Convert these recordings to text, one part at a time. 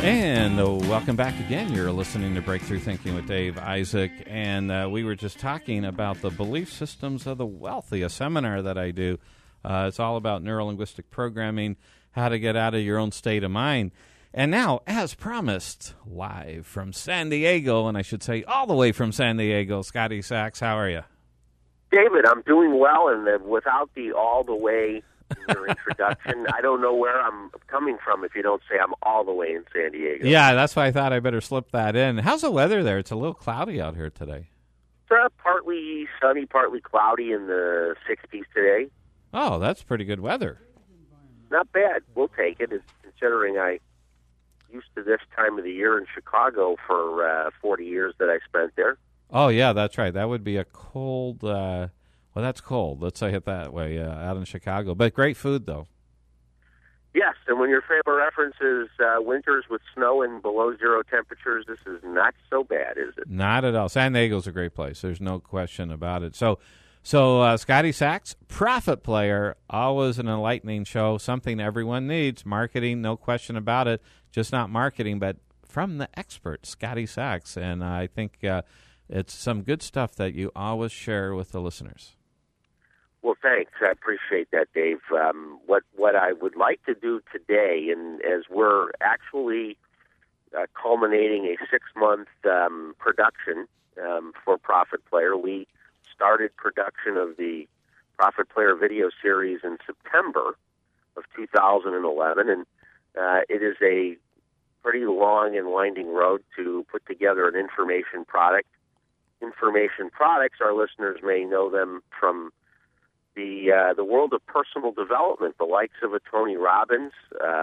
And welcome back again. You're listening to Breakthrough Thinking with Dave Isaac, and we were just talking about the belief systems of the wealthy, a seminar that I do. It's all about neuro-linguistic programming, how to get out of your own state of mind. And now, as promised, live from San Diego, and I should say all the way from San Diego, Scotty Sachs, how are you? David, I'm doing well, and without the all the way in your introduction, I don't know where I'm coming from if you don't say I'm all the way in San Diego. Yeah, that's why I thought I better slip that in. How's the weather there? It's a little cloudy out here today. It's partly sunny, partly cloudy in the 60s today. Oh, that's pretty good weather. Not bad. We'll take it, considering I used to this time of the year in Chicago for 40 years that I spent there. Oh, yeah, that's right. That would be a cold, well, that's cold. Let's say it that way, out in Chicago. But great food, though. Yes, and when your favorite reference is winters with snow and below zero temperatures, this is not so bad, is it? Not at all. San Diego's a great place. There's no question about it. So Scotty Sachs, Profit Player, always an enlightening show, something everyone needs. Marketing, no question about it. Just not marketing, but from the expert, Scotty Sachs. And I think it's some good stuff that you always share with the listeners. Well, thanks. I appreciate that, Dave. What I would like to do today, and as we're actually culminating a 6-month production for Profit Player, we started production of the Profit Player video series in September of 2011, and it is a pretty long and winding road to put together an information product. Information products, our listeners may know them from the world of personal development, the likes of a Tony Robbins,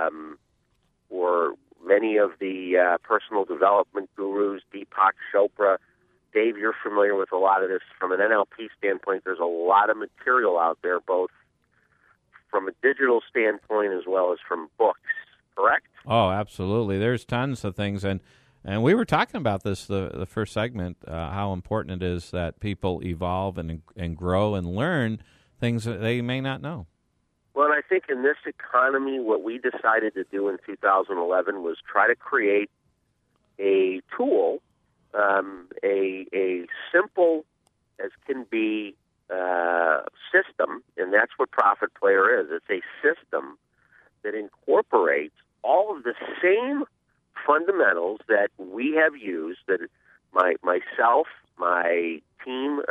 or many of the personal development gurus, Deepak Chopra. Dave, you're familiar with a lot of this. From an NLP standpoint, there's a lot of material out there, both from a digital standpoint as well as from books, correct? Oh, absolutely. There's tons of things, and we were talking about this the first segment, how important it is that people evolve and grow and learn things that they may not know. Well, and I think in this economy, what we decided to do in 2011 was try to create a tool, a simple as can be system, and that's what Profit Player is. It's a system that incorporates all of the same fundamentals that we have used, that myself, my team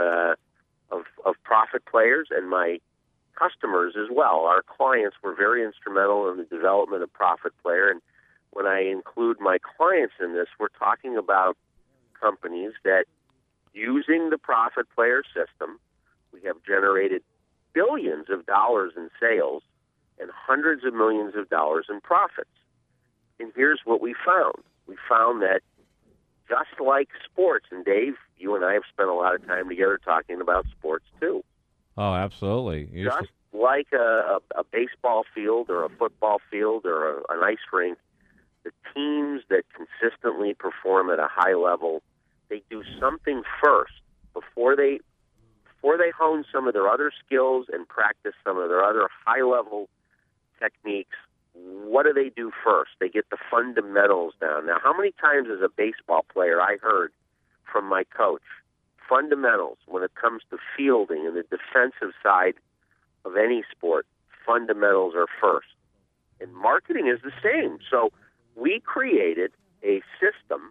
of Profit Players, and my customers as well. Our clients were very instrumental in the development of Profit Player, and when I include my clients in this, we're talking about companies that, using the Profit Player system, we have generated billions of dollars in sales and hundreds of millions of dollars in profits. And here's what we found. We found that just like sports, and Dave, you and I have spent a lot of time together talking about sports too. Oh, absolutely. Just like a baseball field or a football field or an ice rink, the teams that consistently perform at a high level, they do something first before they hone some of their other skills and practice some of their other high-level techniques. What do they do first? They get the fundamentals down. Now, how many times as a baseball player I heard from my coach, fundamentals, when it comes to fielding and the defensive side of any sport, fundamentals are first. And marketing is the same. So we created a system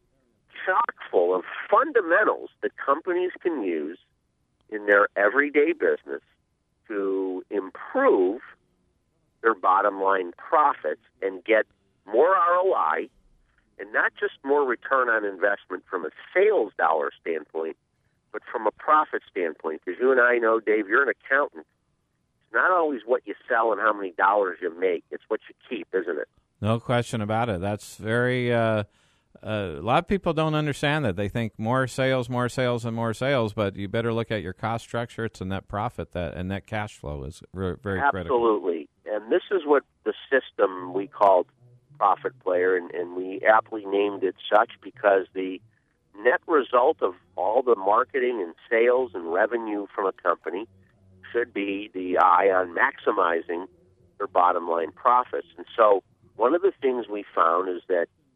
chock full of fundamentals that companies can use in their everyday business to improve their bottom line profits and get more ROI, and not just more return on investment from a sales dollar standpoint, but from a profit standpoint. Because you and I know, Dave, you're an accountant. It's not always what you sell and how many dollars you make. It's what you keep, isn't it? No question about it. That's very a lot of people don't understand that. They think more sales, and more sales, but you better look at your cost structure. It's a net profit, and net cash flow is very critical. Absolutely. And this is what the system we called Profit Player, and we aptly named it such because the net result of all the marketing and sales and revenue from a company should be the eye on maximizing their bottom line profits. And so one of the things we found is that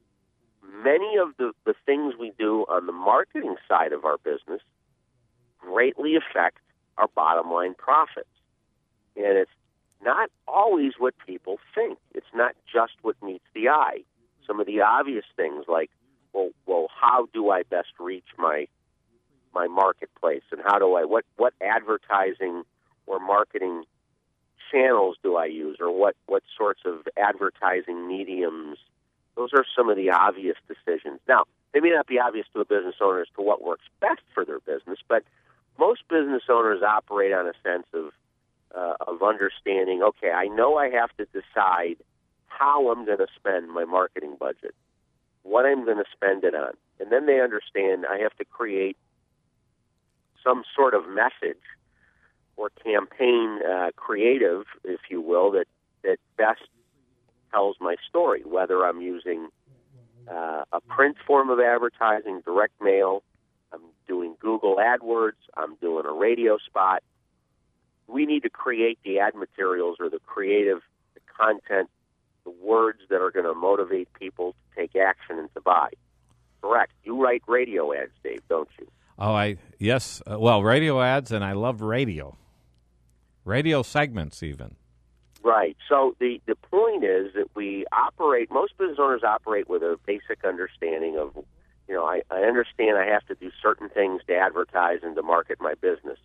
many of the things we do on the marketing side of our business greatly affect our bottom line profits. And it's not always what people think. It's not just what meets the eye. Some of the obvious things like, well, how do I best reach my marketplace, and how do I what advertising or marketing channels do I use, or what sorts of advertising mediums? Those are some of the obvious decisions. Now, they may not be obvious to a business owner as to what works best for their business, but most business owners operate on a sense of understanding, okay, I know I have to decide how I'm going to spend my marketing budget, what I'm going to spend it on. And then they understand I have to create some sort of message or campaign creative, if you will, that best tells my story, whether I'm using a print form of advertising, direct mail, I'm doing Google AdWords, I'm doing a radio spot. We need to create the ad materials or the creative, the content, the words that are going to motivate people to take action and to buy. Correct. You write radio ads, Dave, don't you? Oh, yes. Well, radio ads, and I love radio. Radio segments, even. Right. So the point is that most business owners operate with a basic understanding of, I understand I have to do certain things to advertise and to market my business.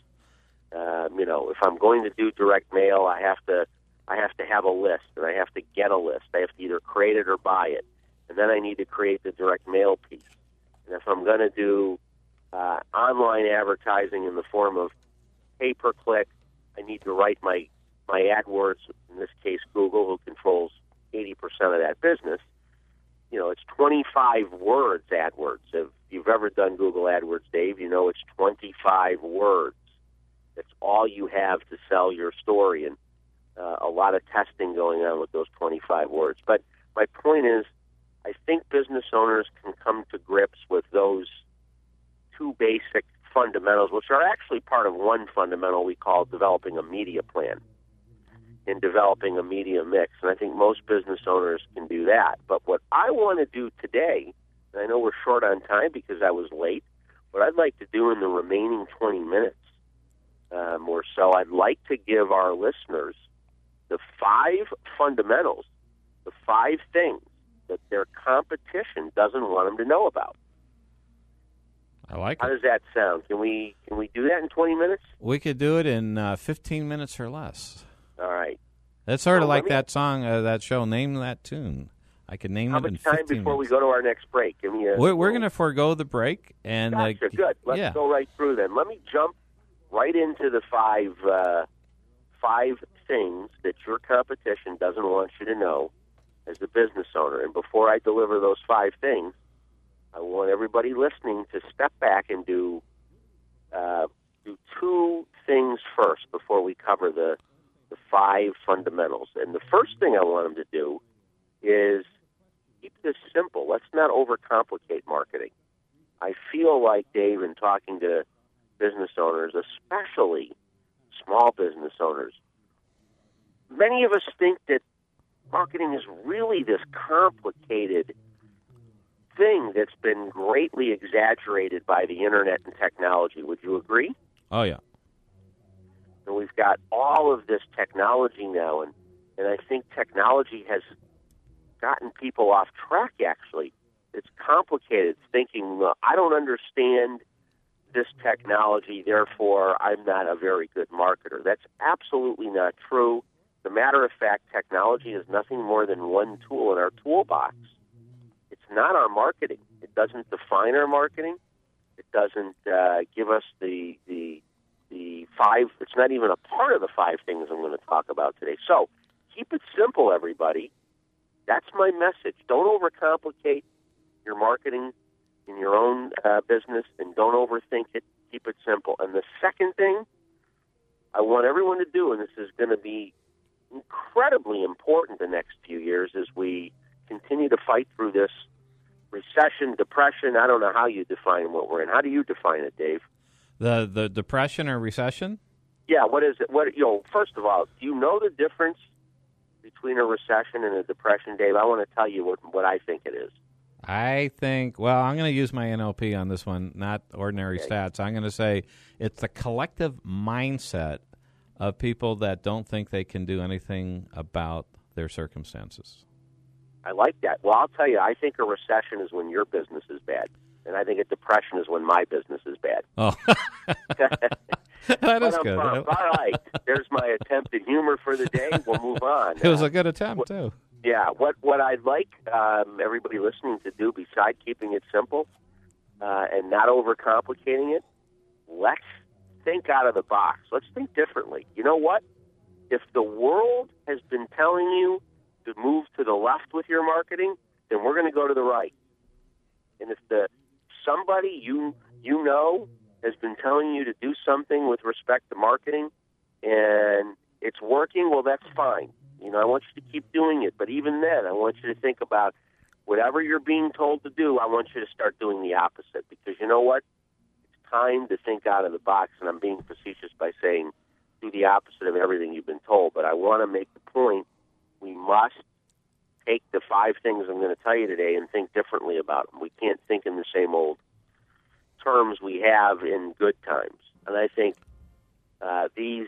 If I'm going to do direct mail, I have to have a list, and I have to get a list. I have to either create it or buy it, and then I need to create the direct mail piece. And if I'm going to do online advertising in the form of pay-per-click, I need to write my AdWords, in this case Google, who controls 80% of that business. It's 25 words, AdWords. If you've ever done Google AdWords, Dave, it's 25 words. That's all you have to sell your story, and a lot of testing going on with those 25 words. But my point is, I think business owners can come to grips with those two basic fundamentals, which are actually part of one fundamental we call developing a media plan and developing a media mix. And I think most business owners can do that. But what I want to do today, and I know we're short on time because I was late, what I'd like to do in the remaining 20 minutes or so, I'd like to give our listeners the 5 fundamentals, the 5 things that their competition doesn't want them to know about. I like it. How does that sound? Can we do that in 20 minutes? We could do it in 15 minutes or less. All right. That's sort of like that song, that show, Name That Tune. I could name it in 15 minutes. How much time before we go to our next break? We're going to forego the break. And gotcha, good. Let's go right through then. Let me jump right into the 5 things that your competition doesn't want you to know as a business owner. And before I deliver those 5 things, I want everybody listening to step back and do 2 things first before we cover the 5 fundamentals. And the first thing I want them to do is keep this simple. Let's not overcomplicate marketing. I feel like, Dave, in talking to business owners, especially small business owners, many of us think that marketing is really this complicated thing that's been greatly exaggerated by the internet and technology. Would you agree? Oh, yeah. And we've got all of this technology now, and I think technology has gotten people off track, actually. It's complicated, thinking, well, I don't understand this technology, therefore I'm not a very good marketer. That's absolutely not true. As a matter of fact, technology is nothing more than one tool in our toolbox. It's not our marketing. It doesn't define our marketing. It doesn't give us the 5. It's not even a part of the 5 things I'm going to talk about today. So keep it simple, everybody. That's my message. Don't overcomplicate your marketing in your own business, and don't overthink it. Keep it simple. And the second thing I want everyone to do, and this is going to be incredibly important the next few years as we continue to fight through this recession, depression. I don't know how you define what we're in. How do you define it, Dave? The depression or recession? Yeah, what is it? First of all, do you know the difference between a recession and a depression, Dave? I want to tell you what I think it is. I think, well, I'm going to use my NLP on this one, not ordinary stats. I'm going to say it's the collective mindset of people that don't think they can do anything about their circumstances. I like that. Well, I'll tell you, I think a recession is when your business is bad, and I think a depression is when my business is bad. Oh, that is good. All right, there's my attempt at humor for the day. We'll move on. It was a good attempt, too. Yeah, what I'd like everybody listening to do, besides keeping it simple and not overcomplicating it, let's think out of the box. Let's think differently. You know what? If the world has been telling you to move to the left with your marketing, then we're going to go to the right. And if somebody you know has been telling you to do something with respect to marketing and it's working, well, that's fine. I want you to keep doing it. But even then, I want you to think about whatever you're being told to do, I want you to start doing the opposite. Because you know what? It's time to think out of the box, and I'm being facetious by saying do the opposite of everything you've been told. But I want to make the point, we must take the 5 things I'm going to tell you today and think differently about them. We can't think in the same old terms we have in good times. And I think these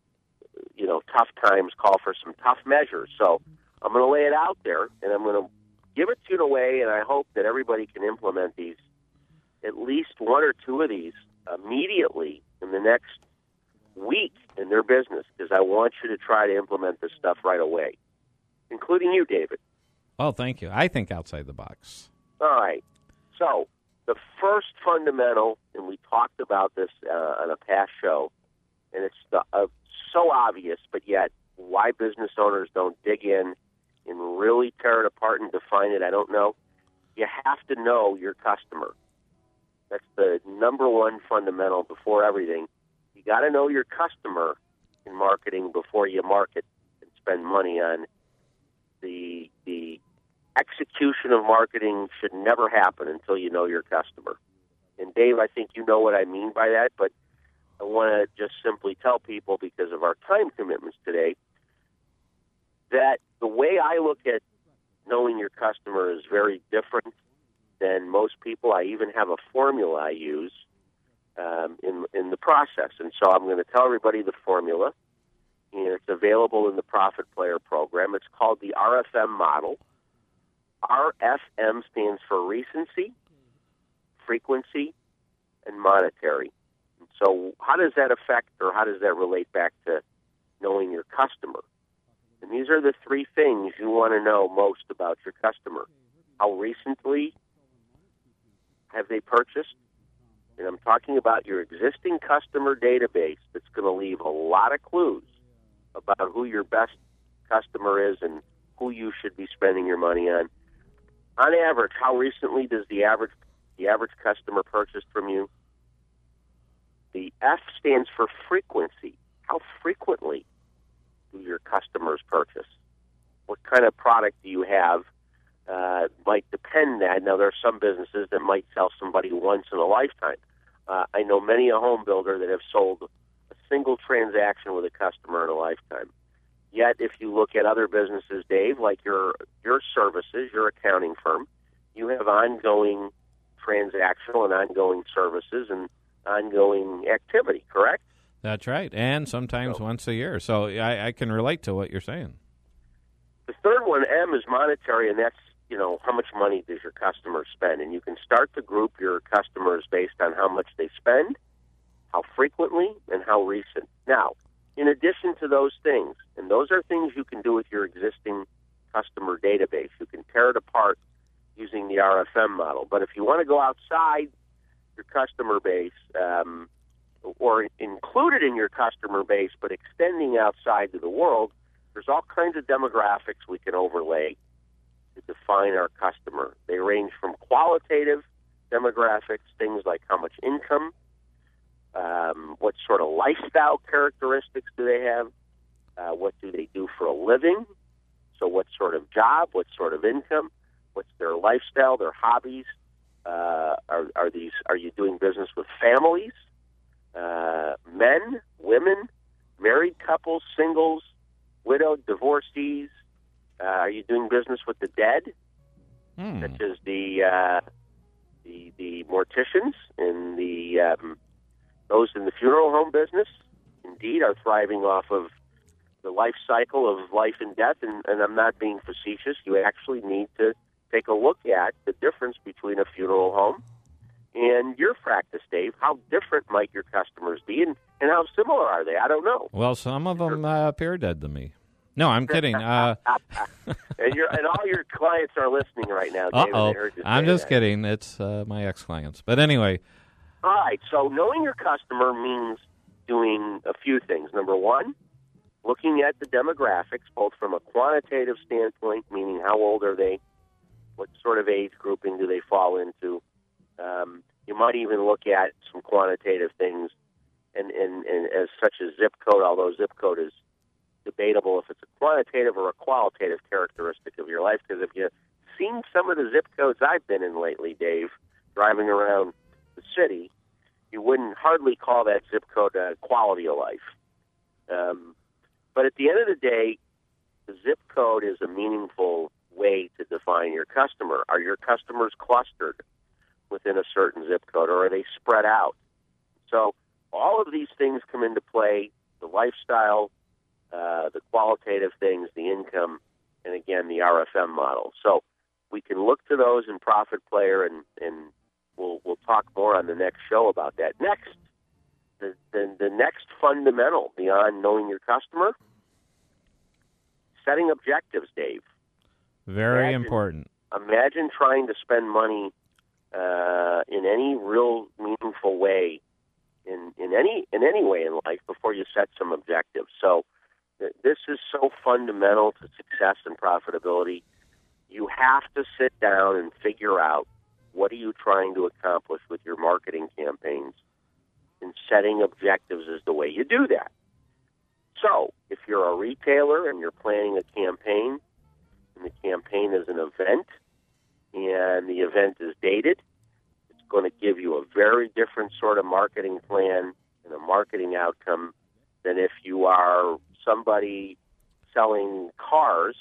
tough times call for some tough measures. So I'm going to lay it out there, and I'm going to give it to you in a way, and I hope that everybody can implement these, at least 1 or 2 of these, immediately in the next week in their business, because I want you to try to implement this stuff right away, including you, David. Oh, thank you. I think outside the box. All right. So the first fundamental, and we talked about this on a past show, and it's so obvious, but yet why business owners don't dig in and really tear it apart and define it, I don't know. You have to know your customer. That's the number one fundamental before everything. You got to know your customer in marketing before you market and spend money on the execution of marketing should never happen until you know your customer. And Dave, I think you know what I mean by that, but I want to just simply tell people, because of our time commitments today, that the way I look at knowing your customer is very different than most people. I even have a formula I use in the process. And so I'm going to tell everybody the formula, and it's available in the Profit Player program. It's called the RFM model. RFM stands for recency, frequency, and monetary. So how does that affect, or how does that relate back to knowing your customer? And these are the 3 things you want to know most about your customer. How recently have they purchased? And I'm talking about your existing customer database that's going to leave a lot of clues about who your best customer is and who you should be spending your money on. On average, how recently does the average customer purchase from you? The F stands for frequency. How frequently do your customers purchase? What kind of product do you have? Might depend that. Now, there are some businesses that might sell somebody once in a lifetime. I know many a home builder that have sold a single transaction with a customer in a lifetime. Yet, if you look at other businesses, Dave, like your services, your accounting firm, you have ongoing transactional and ongoing services and ongoing activity, correct? That's right, and sometimes once a year. So I can relate to what you're saying. The third one, M, is monetary, and that's, how much money does your customer spend? And you can start to group your customers based on how much they spend, how frequently, and how recent. Now, in addition to those things, and those are things you can do with your existing customer database, you can tear it apart using the RFM model. But if you want to go outside your customer base, or include it in your customer base, but extending outside to the world, there's all kinds of demographics we can overlay to define our customer. They range from qualitative demographics, things like how much income, what sort of lifestyle characteristics do they have, what do they do for a living, so what sort of job, what sort of income, what's their lifestyle, their hobbies, are you doing business with families, men, women, married couples, singles, widowed, divorcees? Are you doing business with the dead? such as the morticians and those in the funeral home business. Indeed, are thriving off of the life cycle of life and death, and I'm not being facetious. You actually need to take a look at the difference between a funeral home and your practice, Dave. How different might your customers be, and how similar are they? I don't know. Well, some of them appear dead to me. No, I'm kidding. And all your clients are listening right now, David. I'm just kidding. It's my ex-clients. But anyway. All right, so knowing your customer means doing a few things. Number one, looking at the demographics, both from a quantitative standpoint, meaning how old are they, what sort of age grouping do they fall into. You might even look at some quantitative things, and as such as zip code, although zip code is debatable if it's a quantitative or a qualitative characteristic of your life, because if you've seen some of the zip codes I've been in lately, Dave, driving around the city, you wouldn't hardly call that zip code a quality of life. But at the end of the day, the zip code is a meaningful way to define your customer. Are your customers clustered within a certain zip code, or are they spread out? So all of these things come into play, the lifestyle, the qualitative things, the income, and again, the RFM model. So we can look to those in Profit Player, and we'll talk more on the next show about that. Next, the next fundamental beyond knowing your customer, setting objectives, Dave. Very important. Imagine trying to spend money in any real meaningful way, in any way in life, before you set some objectives. So this is so fundamental to success and profitability. You have to sit down and figure out, what are you trying to accomplish with your marketing campaigns? And setting objectives is the way you do that. So if you're a retailer and you're planning a campaign, and the campaign is an event, and the event is dated, it's going to give you a very different sort of marketing plan and a marketing outcome than if you are somebody selling cars,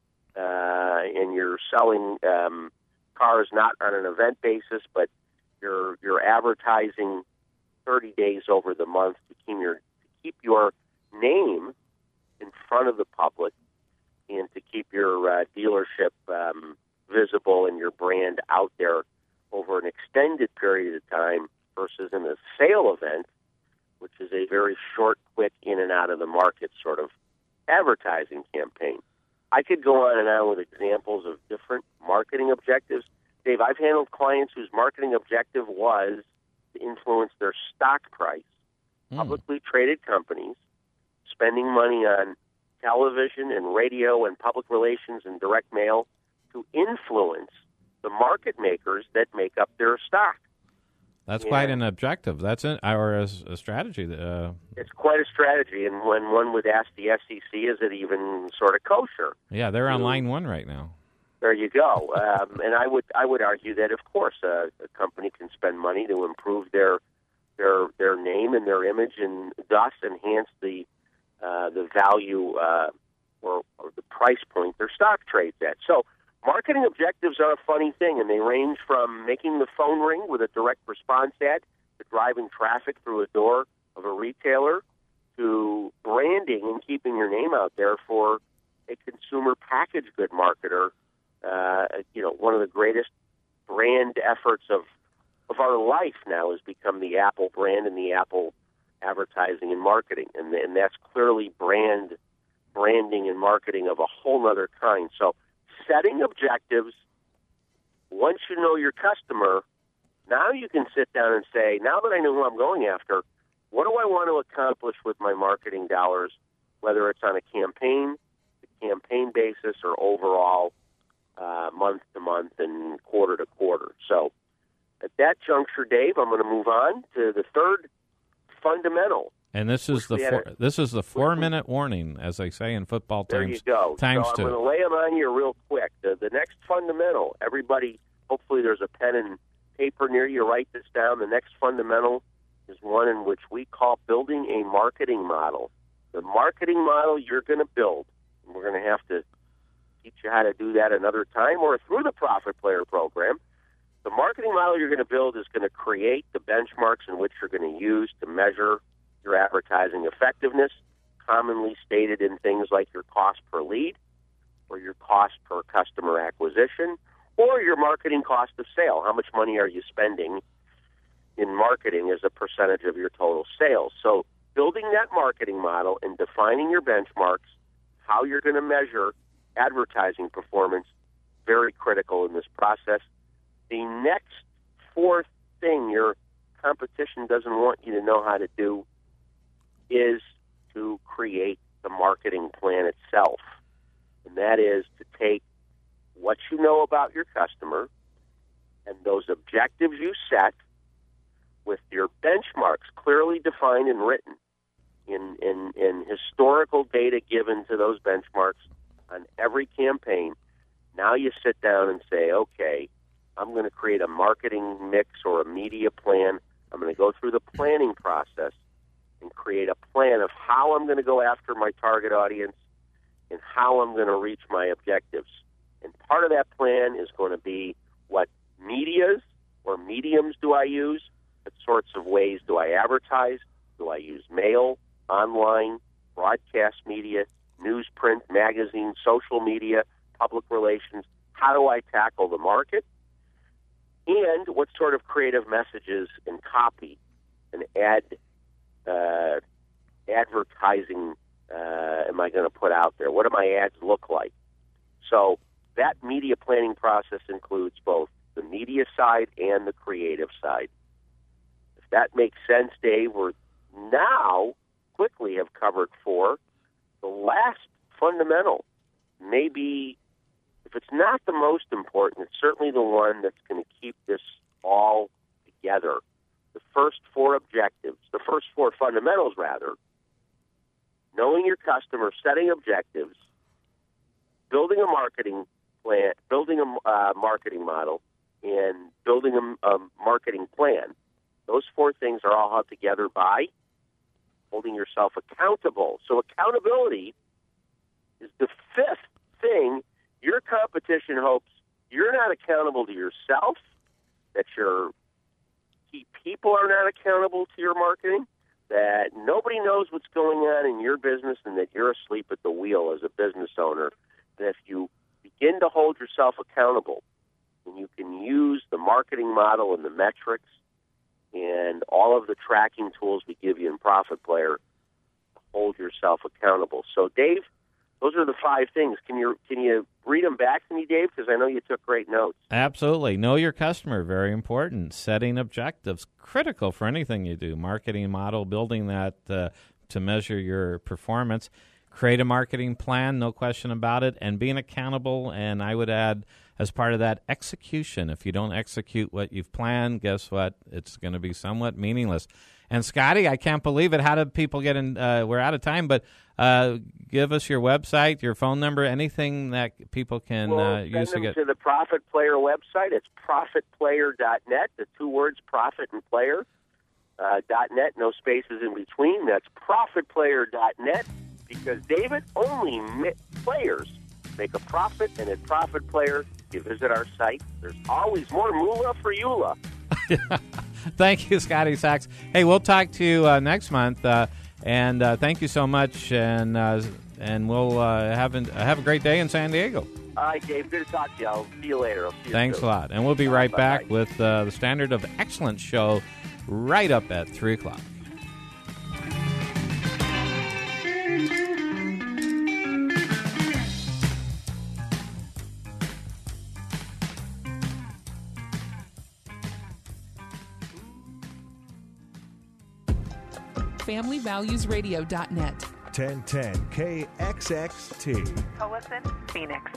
and you're selling cars not on an event basis, but you're advertising 30 days over the month to keep your name in front of the public and to keep your dealership visible and your brand out there over an extended period of time versus in a sale event, which is a very short, quick, in and out of the market sort of advertising campaign. I could go on and on with examples of different marketing objectives. Dave, I've handled clients whose marketing objective was to influence their stock price. Publicly traded companies spending money on television and radio and public relations and direct mail to influence the market makers that make up their stock. That's quite an objective. That's a strategy. It's quite a strategy, and when one would ask the SEC, is it even sort of kosher? Yeah, they're on line one right now. There you go. And I would argue that, of course, a company can spend money to improve their name and their image, and thus enhance the value or the price point their stock trades at. So marketing objectives are a funny thing, and they range from making the phone ring with a direct response ad to driving traffic through a door of a retailer to branding and keeping your name out there for a consumer packaged good marketer. One of the greatest brand efforts of our life now has become the Apple brand and the Apple advertising and marketing, and that's clearly branding and marketing of a whole other kind. So setting objectives, once you know your customer, now you can sit down and say, now that I know who I'm going after, what do I want to accomplish with my marketing dollars, whether it's on a campaign basis, or overall month to month and quarter to quarter. So at that juncture, Dave, I'm going to move on to the third fundamental. And this is the 4-minute warning, as they say in football terms. There you go. Times so two. I'm going to lay them on you real quick. The next fundamental, everybody, hopefully there's a pen and paper near you. Write this down. The next fundamental is one in which we call building a marketing model. The marketing model you're going to build, and we're going to have to teach you how to do that another time or through the Profit Player program. The marketing model you're going to build is going to create the benchmarks in which you're going to use to measure your advertising effectiveness, commonly stated in things like your cost per lead or your cost per customer acquisition or your marketing cost of sale. How much money are you spending in marketing as a percentage of your total sales? So building that marketing model and defining your benchmarks, how you're going to measure advertising performance, very critical in this process. The next fourth thing your competition doesn't want you to know how to do is to create the marketing plan itself. And that is to take what you know about your customer and those objectives you set with your benchmarks clearly defined and written in historical data given to those benchmarks on every campaign. Now you sit down and say, okay, I'm going to create a marketing mix or a media plan. I'm going to go through the planning process and create a plan of how I'm going to go after my target audience and how I'm going to reach my objectives. And part of that plan is going to be what medias or mediums do I use? What sorts of ways do I advertise? Do I use mail, online, broadcast media, newsprint, magazine, social media, public relations? How do I tackle the market? And what sort of creative messages and copy and advertising am I going to put out there? What do my ads look like? So that media planning process includes both the media side and the creative side. If that makes sense, Dave, we're now quickly have covered 4. The last fundamental, maybe if it's not the most important, it's certainly the one that's going to keep this all together. The first 4 objectives, the first 4 fundamentals, rather, knowing your customer, setting objectives, building a marketing plan, building a marketing model, and building a marketing plan. Those 4 things are all held together by holding yourself accountable. So accountability is the 5th thing. Your competition hopes you're not accountable to yourself, that your key people are not accountable to your marketing, that nobody knows what's going on in your business, and that you're asleep at the wheel as a business owner. And if you begin to hold yourself accountable, and you can use the marketing model and the metrics and all of the tracking tools we give you in Profit Player, hold yourself accountable. So, Dave, those are the 5 things. Can you read them back to me, Dave? Because I know you took great notes. Absolutely. Know your customer, very important. Setting objectives, critical for anything you do. Marketing model, building that to measure your performance. Create a marketing plan, no question about it, and being accountable. And I would add, as part of that, execution. If you don't execute what you've planned, guess what? It's going to be somewhat meaningless. And Scotty, I can't believe it. How do people get in? We're out of time, but give us your website, your phone number, anything that people can use to get to the Profit Player website. It's profitplayer.net. The 2 words, profit and player. .net, no spaces in between. That's profitplayer.net. Because, David, only players make a profit, and at Profit Player, you visit our site. There's always more moolah for EULA. Thank you, Scotty Sachs. Hey, we'll talk to you next month, and thank you so much, and we'll have a great day in San Diego. All right, Dave, good to talk to you. I'll see you later. I'll see you Thanks soon. a lot, and we'll be right back with the Standard of Excellence show right up at 3 o'clock. FamilyValuesRadio.net. 1010 KXXT. Tolleson, Phoenix.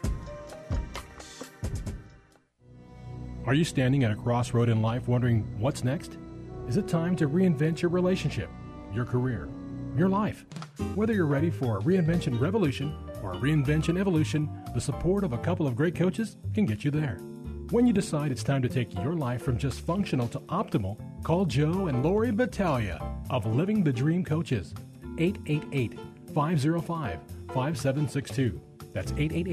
Are you standing at a crossroad in life wondering what's next? Is it time to reinvent your relationship, your career, your life? Whether you're ready for a reinvention revolution or a reinvention evolution, the support of a couple of great coaches can get you there. When you decide it's time to take your life from just functional to optimal, call Joe and Lori Battaglia of Living the Dream Coaches, 888-505-5762. That's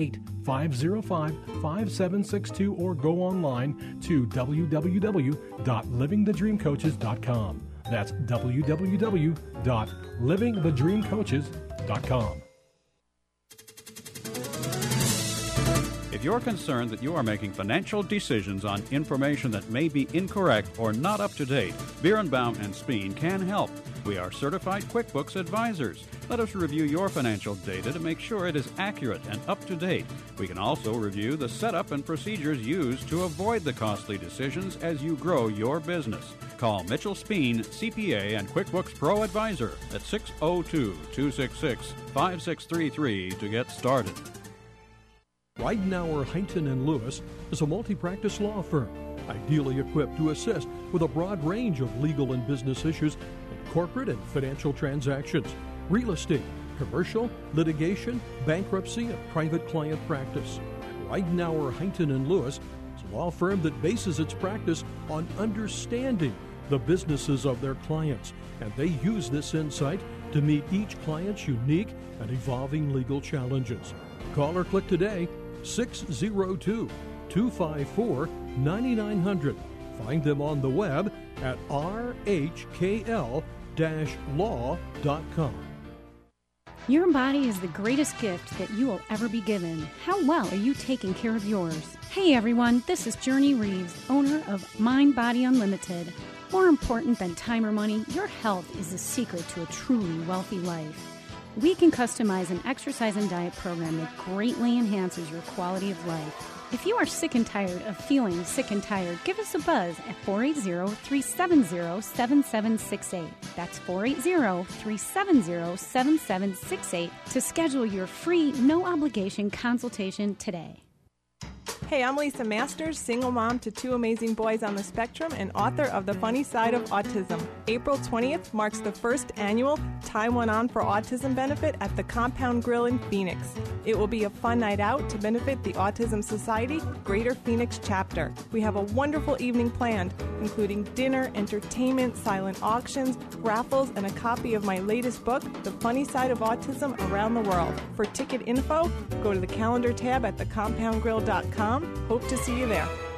888-505-5762 or go online to www.livingthedreamcoaches.com. That's www.livingthedreamcoaches.com. If you're concerned that you are making financial decisions on information that may be incorrect or not up to date, Birnbaum and Speen can help. We are certified QuickBooks advisors. Let us review your financial data to make sure it is accurate and up to date. We can also review the setup and procedures used to avoid the costly decisions as you grow your business. Call Mitchell Speen, CPA and QuickBooks Pro Advisor at 602-266-5633 to get started. Ridenour, Huntington & Lewis is a multi-practice law firm, ideally equipped to assist with a broad range of legal and business issues in corporate and financial transactions, real estate, commercial, litigation, bankruptcy, and private client practice. Ridenour, Huntington & Lewis is a law firm that bases its practice on understanding the businesses of their clients, and they use this insight to meet each client's unique and evolving legal challenges. Call or click today, 602-254-9900. Find them on the web at rhkl-law.com. Your body is the greatest gift that you will ever be given. How well are you taking care of yours? Hey everyone, this is Journey Reeves, owner of Mind Body Unlimited. More important than time or money, your health is the secret to a truly wealthy life. We can customize an exercise and diet program that greatly enhances your quality of life. If you are sick and tired of feeling sick and tired, give us a buzz at 480-370-7768. That's 480-370-7768 to schedule your free, no-obligation consultation today. Hey, I'm Lisa Masters, single mom to two amazing boys on the spectrum and author of The Funny Side of Autism. April 20th marks the first annual Time Went On for Autism benefit at the Compound Grill in Phoenix. It will be a fun night out to benefit the Autism Society Greater Phoenix chapter. We have a wonderful evening planned, including dinner, entertainment, silent auctions, raffles, and a copy of my latest book, The Funny Side of Autism Around the World. For ticket info, go to the calendar tab at thecompoundgrill.com. Hope to see you there.